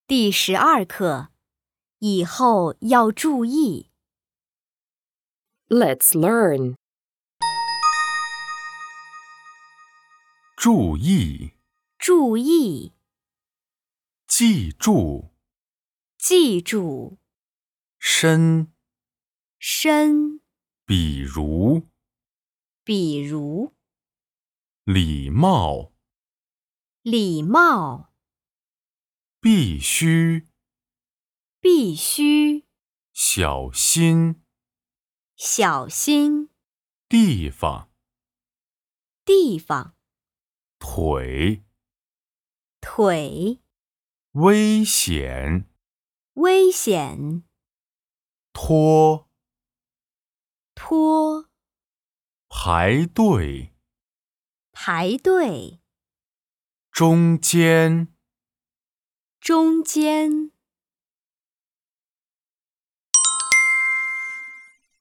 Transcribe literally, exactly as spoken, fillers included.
第十二课，以后要注意。 Let's learn. 注意， 注意， 记住， 记住， 深， 深， 比如， 比如， 礼貌， 礼貌， 必须， 必须， 小心， 小心， 地方， 地方， 腿， 腿， 危险， 危险， 拖， 拖， 排队， 排队， 中间。 中间。